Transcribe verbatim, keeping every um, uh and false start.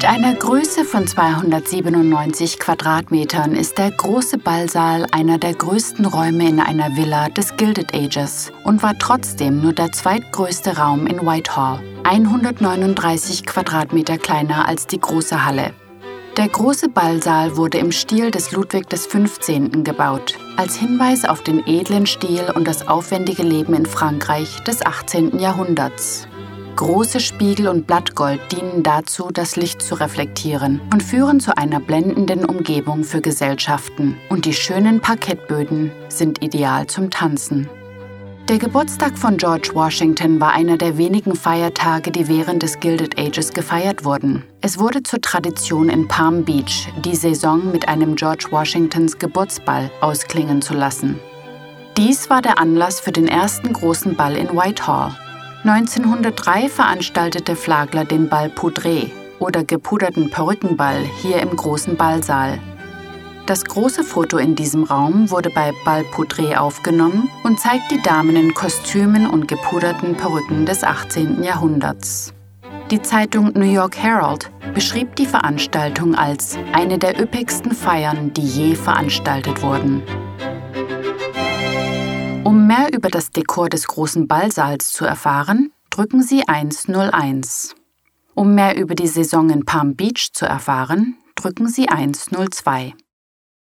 Mit einer Größe von zweihundertsiebenundneunzig Quadratmetern ist der große Ballsaal einer der größten Räume in einer Villa des Gilded Ages und war trotzdem nur der zweitgrößte Raum in Whitehall, hundertneununddreißig Quadratmeter kleiner als die große Halle. Der große Ballsaal wurde im Stil des Ludwig des Fünfzehnten gebaut, als Hinweis auf den edlen Stil und das aufwendige Leben in Frankreich des achtzehnten Jahrhunderts. Große Spiegel und Blattgold dienen dazu, das Licht zu reflektieren und führen zu einer blendenden Umgebung für Gesellschaften. Und die schönen Parkettböden sind ideal zum Tanzen. Der Geburtstag von George Washington war einer der wenigen Feiertage, die während des Gilded Ages gefeiert wurden. Es wurde zur Tradition in Palm Beach, die Saison mit einem George Washingtons Geburtsball ausklingen zu lassen. Dies war der Anlass für den ersten großen Ball in Whitehall. neunzehnhundertdrei veranstaltete Flagler den Bal Poudré oder gepuderten Perückenball hier im großen Ballsaal. Das große Foto in diesem Raum wurde bei Bal Poudré aufgenommen und zeigt die Damen in Kostümen und gepuderten Perücken des achtzehnten Jahrhunderts. Die Zeitung New York Herald beschrieb die Veranstaltung als eine der üppigsten Feiern, die je veranstaltet wurden. Um mehr über das Dekor des großen Ballsaals zu erfahren, drücken Sie eins null eins. Um mehr über die Saison in Palm Beach zu erfahren, drücken Sie eins null zwei.